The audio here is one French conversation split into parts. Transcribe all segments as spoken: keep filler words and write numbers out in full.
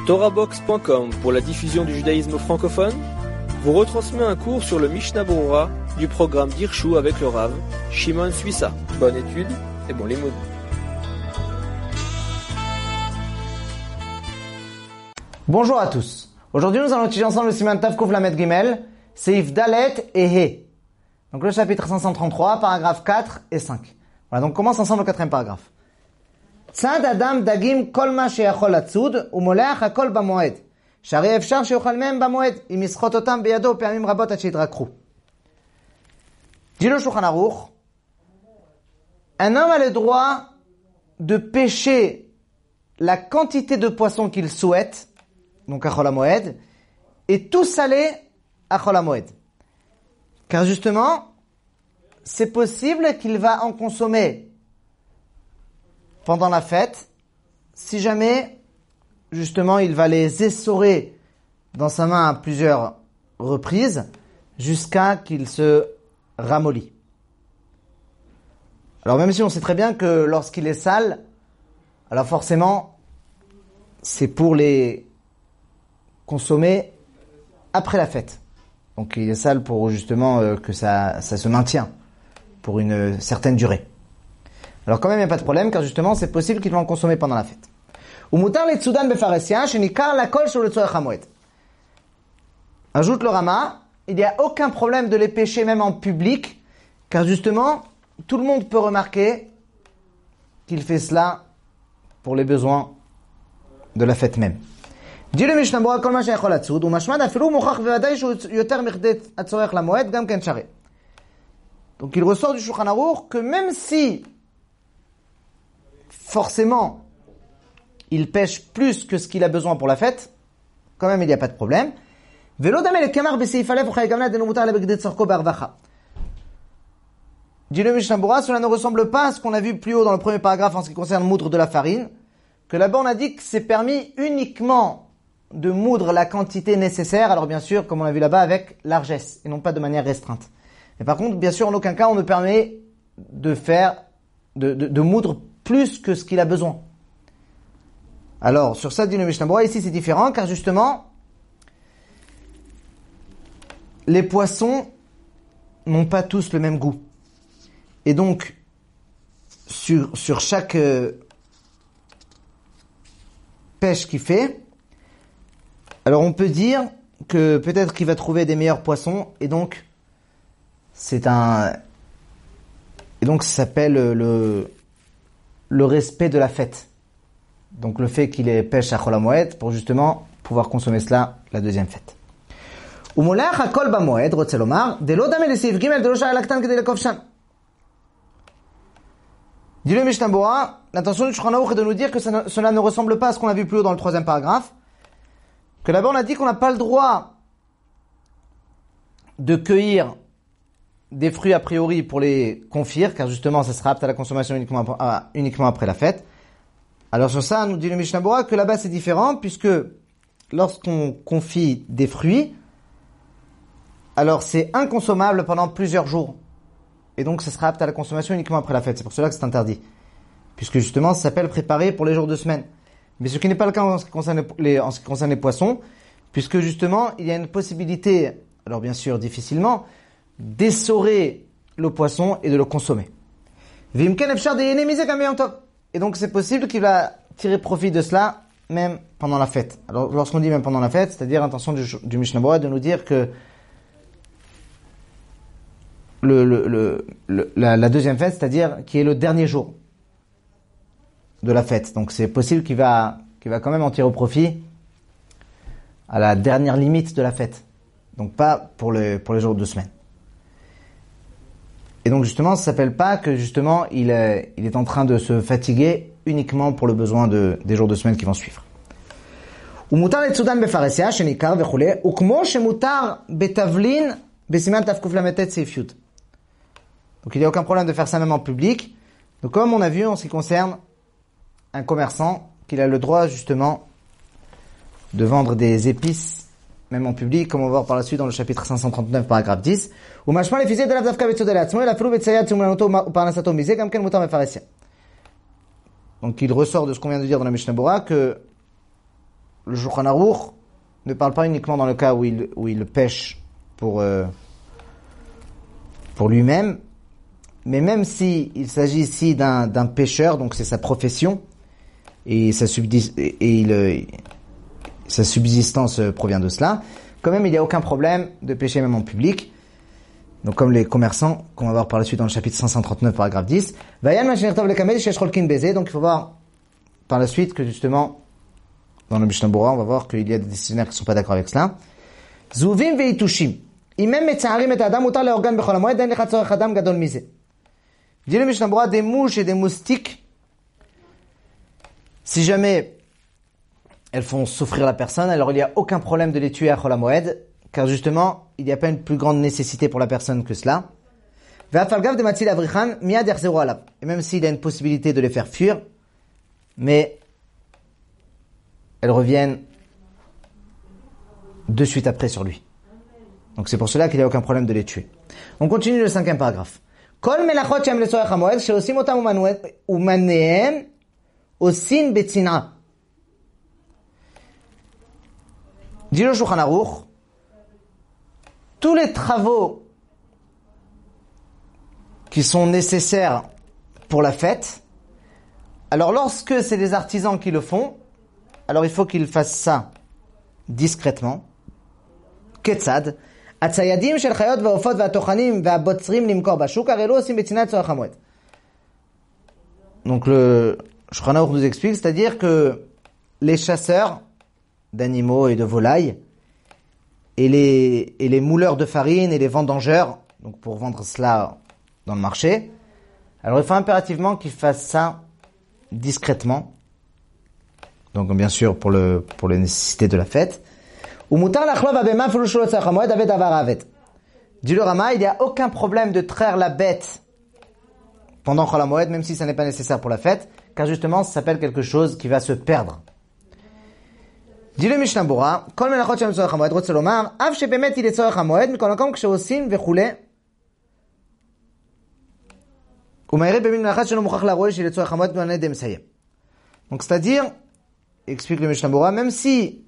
Torahbox point com pour la diffusion du judaïsme francophone vous retransmet un cours sur le Mishnah Berurah du programme d'Hirshu avec le Rav Shimon Suissa. Bonne étude et bon limoud. Bonjour à tous. Aujourd'hui, nous allons étudier ensemble le Siman Tav Kuf Lamed Gimel, Seif Dalet et He. Donc le chapitre cinq cent trente-trois, paragraphes quatre et cinq. Voilà, donc on commence ensemble le quatrième paragraphe. Tzad Adam Dagim Kol Ma Sheyachol Atzud Umoleach Hakol Bamoed. Shari Efshar Sheyochal Mem Bamoed. Im Yischot Otam Beyado Pe'amim Rabot Ad Sheyitrakru. Dit le Shulchan Aruch, un homme a le droit de pêcher la quantité de poissons qu'il souhaite, donc à Chol HaMoed, et tout salé à Chol HaMoed. Car justement, c'est possible qu'il va en consommer pendant la fête, si jamais, justement, il va les essorer dans sa main à plusieurs reprises, jusqu'à qu'il se ramollit. Alors même si on sait très bien que lorsqu'il est sale, alors forcément, c'est pour les consommer après la fête. Donc il est sale pour justement euh, que ça, ça se maintient pour une certaine durée. Alors quand même, il n'y a pas de problème, car justement, c'est possible qu'ils vont en consommer pendant la fête. Ajoute le Rama, il n'y a aucun problème de les pêcher même en public, car justement, tout le monde peut remarquer qu'il fait cela pour les besoins de la fête même. Dit le Mishnah Berurah, kol ma sheyachol atzud, umashmad afilu muchach vevadai shu yoter michdei atzorech lamoed, gam ken share. Donc il ressort du Shulchan Aruch que même si forcément il pêche plus que ce qu'il a besoin pour la fête, quand même il n'y a pas de problème. Velo dame le kamar beseif alef uchay gamna denu mutar le begdei tzorko be'arvacha. Dit le Mishnah Berurah, cela ne ressemble pas à ce qu'on a vu plus haut dans le premier paragraphe en ce qui concerne moudre de la farine, que là-bas on a dit que c'est permis uniquement de moudre la quantité nécessaire, alors bien sûr, comme on l'a vu là-bas, avec largesse, et non pas de manière restreinte. Mais par contre, bien sûr, en aucun cas, on ne permet de faire, de, de, de moudre plus que ce qu'il a besoin. Alors, sur ça, dit le Mishnah Berurah, ici c'est différent, car justement, les poissons n'ont pas tous le même goût. Et donc, sur, sur chaque euh, pêche qu'il fait, alors on peut dire que peut-être qu'il va trouver des meilleurs poissons, et donc c'est un, et donc ça s'appelle le le respect de la fête. Donc le fait qu'il ait pêche à Chol HaMoed pour justement pouvoir consommer cela la deuxième fête. Umolach hakol bamoed, rotze lomar, de lo dame le seif gimel de lo shar laktan kedei lekofshan. Dit le Mishnah Berurah, l'intention du Shulchan Aruch est de nous dire que ça ne, cela ne ressemble pas à ce qu'on a vu plus haut dans le troisième paragraphe, que là-bas on a dit qu'on n'a pas le droit de cueillir des fruits a priori pour les confire, car justement ça sera apte à la consommation uniquement, à, uniquement après la fête. Alors sur ça, nous dit le Mishnah Berurah que là-bas c'est différent, puisque lorsqu'on confie des fruits, alors c'est inconsommable pendant plusieurs jours. Et donc ça sera apte à la consommation uniquement après la fête. C'est pour cela que c'est interdit. Puisque justement ça s'appelle préparer pour les jours de semaine. Mais ce qui n'est pas le cas en ce qui concerne les, en ce qui concerne les poissons, puisque justement il y a une possibilité, alors bien sûr difficilement, d'essorer le poisson et de le consommer. Et donc c'est possible qu'il va tirer profit de cela même pendant la fête. Alors lorsqu'on dit même pendant la fête, c'est-à-dire l'intention du, du Mishnah Berurah de nous dire que le, le, le, le, la, la deuxième fête, c'est-à-dire qui est le dernier jour de la fête. Donc c'est possible qu'il va, qu'il va quand même en tirer profit à la dernière limite de la fête. Donc pas pour, le, pour les jours de semaine. Et donc justement, ça s'appelle pas que justement il est, il est en train de se fatiguer uniquement pour le besoin de, des jours de semaine qui vont suivre. Donc il n'y a aucun problème de faire ça même en public. Donc comme on a vu en ce qui concerne un commerçant, qu'il a le droit justement de vendre des épices même en public, comme on va voir par la suite dans le chapitre cinq cent trente-neuf, paragraphe dix. Donc il ressort de ce qu'on vient de dire dans la Mishnah Berurah que le Shulchan Aruch ne parle pas uniquement dans le cas où il, où il pêche pour, euh, pour lui-même, mais même si il s'agit ici d'un, d'un pêcheur, donc c'est sa profession, et sa, subdis, et, et il, euh, sa subsistance provient de cela, quand même il n'y a aucun problème de pêcher même en public. Donc comme les commerçants, qu'on va voir par la suite dans le chapitre cinq cent trente-neuf, paragraphe dix. Donc il faut voir par la suite que justement, dans le Mishnah Berurah, on va voir qu'il y a des décisionnaires qui ne sont pas d'accord avec cela. Zuvim veitushim. Imem metzaharim et adam utar leorgan bechol hamoed, en lecha tzorech adam gadol mize. Dit le Mishnah Berurah, des mouches et des moustiques, si jamais elles font souffrir la personne, alors il n'y a aucun problème de les tuer à chol hamoed, car justement, il n'y a pas une plus grande nécessité pour la personne que cela. Et même s'il y a une possibilité de les faire fuir, mais elles reviennent de suite après sur lui. Donc c'est pour cela qu'il n'y a aucun problème de les tuer. On continue le cinquième paragraphe. Dit le Shulchan Aruch, tous les travaux qui sont nécessaires pour la fête, alors lorsque c'est des artisans qui le font, alors il faut qu'ils fassent ça discrètement. Ketzad, atzayadim shel chayot ve'ofot ve'atochanim ve'abotzrim limkor bashuk hare lo osim betzinat tzorech hamoed. Donc le Shulchan Aruch nous explique, c'est-à-dire que les chasseurs d'animaux et de volailles et les, et les mouleurs de farine et les vendangeurs, donc pour vendre cela dans le marché, alors il faut impérativement qu'ils fassent ça discrètement, donc bien sûr pour, le, pour les nécessités de la fête. Dit le Rama, il n'y a aucun problème de traire la bête pendant Chol HaMoed, même si ça n'est pas nécessaire pour la fête, car justement ça s'appelle quelque chose qui va se perdre. dit le Mishnah Berurah, כל מלאכות שהן לצורך המועד, רוצה לומר, אף שבאמת היא לצורך המועד, מכל מקום כשעושים וכו', ומעירים במין מלאכה שלא מוכרח להראות שהיא לצורך המועד במענה די מסיים. Donc c'est-à-dire, explique le Mishnah Berurah, même si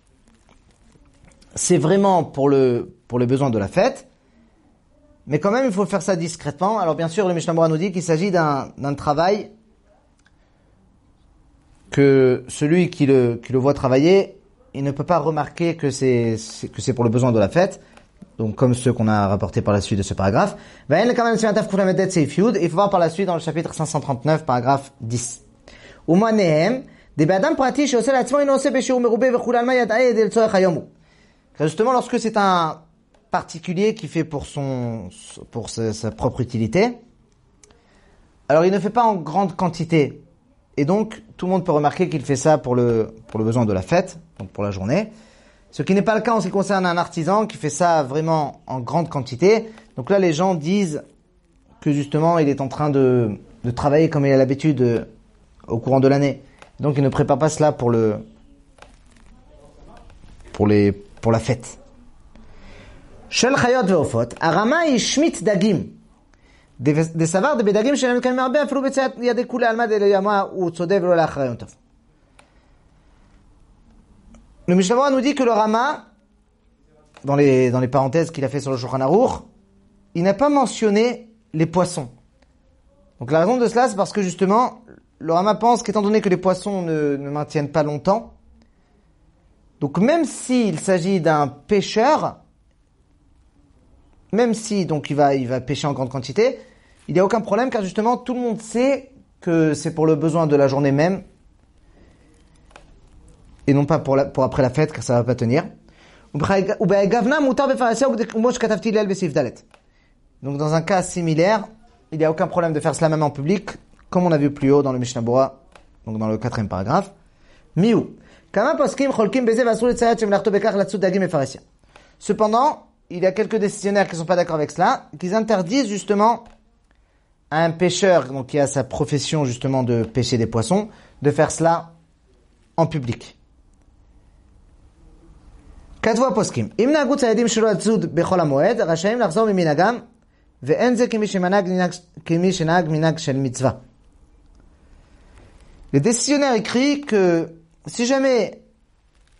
c'est vraiment pour le pour les besoins de la fête, mais quand même il faut faire ça discrètement. Alors bien sûr, le Mishnah Berurah nous dit qu'il s'agit d'un d'un travail que celui qui le qui le voit travailler, il ne peut pas remarquer que c'est, c'est que c'est pour le besoin de la fête, donc comme ceux qu'on a rapportés par la suite de ce paragraphe. Il faut voir par la suite dans le chapitre cinq cent trente-neuf, paragraphe dix. Justement, lorsque c'est un particulier qui fait pour son pour sa, sa propre utilité, alors il ne fait pas en grande quantité. Et donc, tout le monde peut remarquer qu'il fait ça pour le, pour le besoin de la fête, donc pour la journée. Ce qui n'est pas le cas en ce qui concerne un artisan qui fait ça vraiment en grande quantité. Donc là, les gens disent que justement, il est en train de, de travailler comme il a l'habitude euh, au courant de l'année. Donc, il ne prépare pas cela pour le, pour les, pour la fête. Shel chayot ve'ofot, arama ishmit dagim. des savars de bedagim shelem kan marbe aflu betzat yade kule almad el yama ou tzodev lo lachrayon tov. Le Mishnah Berurah nous dit que le Rama, dans les dans les parenthèses qu'il a fait sur le Shulchan Aruch, il n'a pas mentionné les poissons. Donc la raison de cela, c'est parce que justement le Rama pense qu'étant donné que les poissons ne, ne maintiennent pas longtemps, donc même s'il s'agit d'un pêcheur, même si donc il va il va pêcher en grande quantité, il n'y a aucun problème car justement tout le monde sait que c'est pour le besoin de la journée même et non pas pour la, pour après la fête car ça va pas tenir. Donc dans un cas similaire, il n'y a aucun problème de faire cela même en public, comme on a vu plus haut dans le Mishnah Berurah, donc dans le quatrième paragraphe. Miou. Cependant, il y a quelques décisionnaires qui ne sont pas d'accord avec cela, qui interdisent justement à un pêcheur, donc qui a sa profession justement de pêcher des poissons, de faire cela en public. כתבו הפוסקים, אם נהגו ציידים שלא לצוד בחול המועד, רשאים לחזור ממנהגם, ואין זה כמי שמנהג, כמי שנהג מנהג של מצווה. Les décisionnaires écrivent que si jamais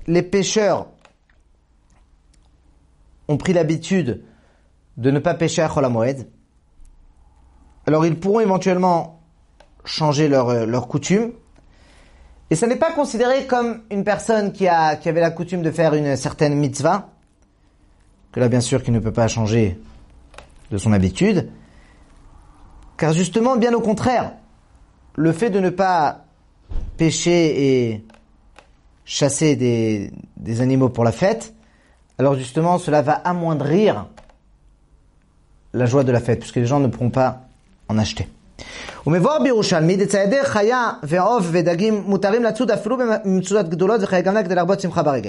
les pêcheurs ont pris l'habitude de ne pas pêcher à Chol HaMoed, alors ils pourront éventuellement changer leur, leur coutume. Et ça n'est pas considéré comme une personne qui, a, qui avait la coutume de faire une certaine mitzvah, que là bien sûr qu'il ne peut pas changer de son habitude, car justement, bien au contraire, le fait de ne pas pêcher et chasser des, des animaux pour la fête, alors justement cela va amoindrir la joie de la fête, puisque les gens ne pourront pas en acheter. ומבואר בירושלמי, דציידי חיה ועוף ודגים מותרים לצוד אפילו במצודות גדולות וחייגמלה כדי להרבות שמחה ברגל.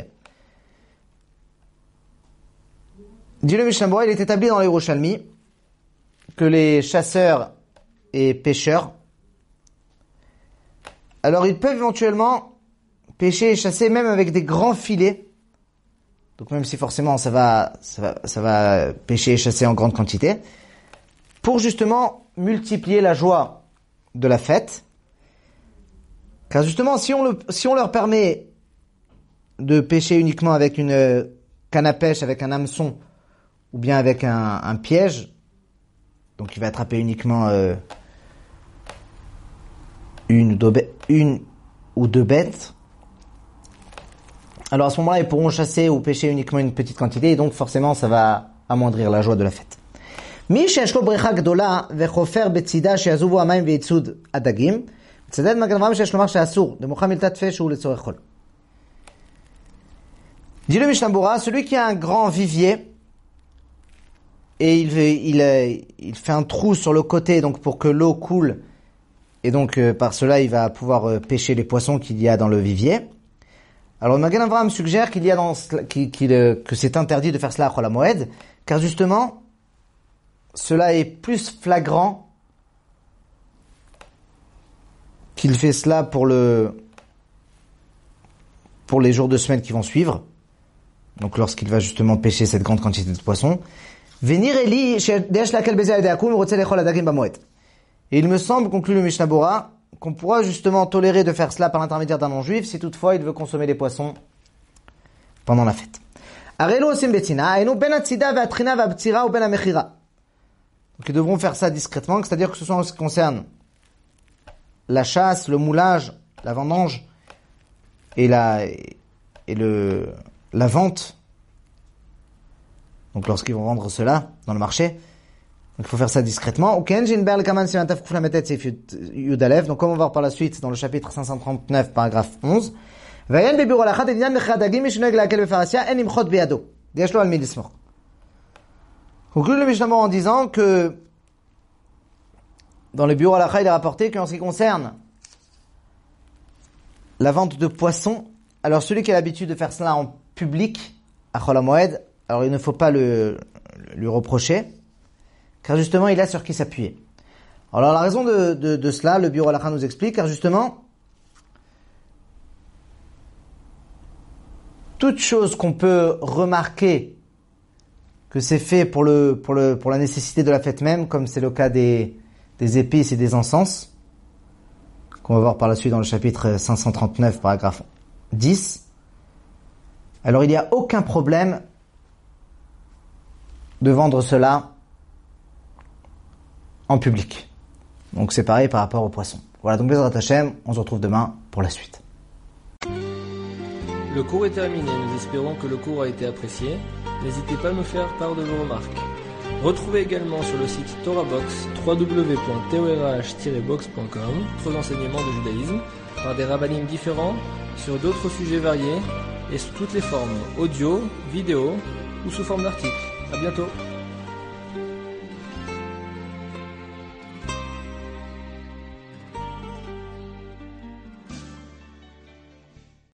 Dit le Mishnah Berurah, il est établi dans le Yerushalmi que les chasseurs et pêcheurs, alors ils peuvent éventuellement pêcher et chasser même avec des grands filets. Donc même si forcément ça va, ça va, ça va pêcher et chasser en grande quantité, pour justement multiplier la joie de la fête. Car justement, si on, le, si on leur permet de pêcher uniquement avec une canne à pêche, avec un hameçon, ou bien avec un, un piège, donc il va attraper uniquement euh, une, ou deux, une ou deux bêtes, alors à ce moment-là, ils pourront chasser ou pêcher uniquement une petite quantité, et donc forcément, ça va amoindrir la joie de la fête. מי שיש לו בריכה גדולה וחופר בצידה שיעזובו המים וייצוד הדגים, מצדד מגן אברהם שיש לומר שאסור, דמוחה מילתת פה שהוא לצורך חול. Dit le Mishnah Berurah, celui qui a un grand vivier et il, il, il fait un trou sur le côté donc pour que l'eau coule et donc euh, par cela il va pouvoir euh, pêcher les poissons qu'il y a dans le vivier. Alors Magen Avraham suggère qu'il y a dans qu'il, qu'il, euh, que c'est interdit de faire cela à Chol HaMoed, car justement cela est plus flagrant qu'il fait cela pour le pour les jours de semaine qui vont suivre. Donc lorsqu'il va justement pêcher cette grande quantité de poissons. Venir Eli et il me semble, conclut le Mishnah Berurah, qu'on pourra justement tolérer de faire cela par l'intermédiaire d'un non-juif si toutefois il veut consommer les poissons pendant la fête. Donc ils devront faire ça discrètement, c'est-à-dire que ce soit en ce qui concerne la chasse, le moulage, la vendange et la et le la vente. Donc lorsqu'ils vont vendre cela dans le marché, donc il faut faire ça discrètement. Donc comme on va voir par la suite dans le chapitre cinq cent trente-neuf paragraphe onze. Conclut le Mishnah Berurah en disant que dans le bureau halakha, il est rapporté qu'en ce qui concerne la vente de poissons, alors celui qui a l'habitude de faire cela en public, à Chol HaMoed, alors il ne faut pas le, lui reprocher, car justement il a sur qui s'appuyer. Alors la raison de, de, de cela, le bureau halakha nous explique, car justement, toute chose qu'on peut remarquer que c'est fait pour le pour le pour la nécessité de la fête même, comme c'est le cas des des épices et des encens, qu'on va voir par la suite dans le chapitre cinq cent trente-neuf, paragraphe dix. Alors il n'y a aucun problème de vendre cela en public. Donc c'est pareil par rapport aux poissons. Voilà, donc Bezrat Hashem, on se retrouve demain pour la suite. Le cours est terminé, nous espérons que le cours a été apprécié. N'hésitez pas à nous faire part de vos remarques. Retrouvez également sur le site TorahBox w w w point torah tiret box point com d'autres enseignements de judaïsme par des rabbinim différents sur d'autres sujets variés et sous toutes les formes, audio, vidéo ou sous forme d'articles. À bientôt.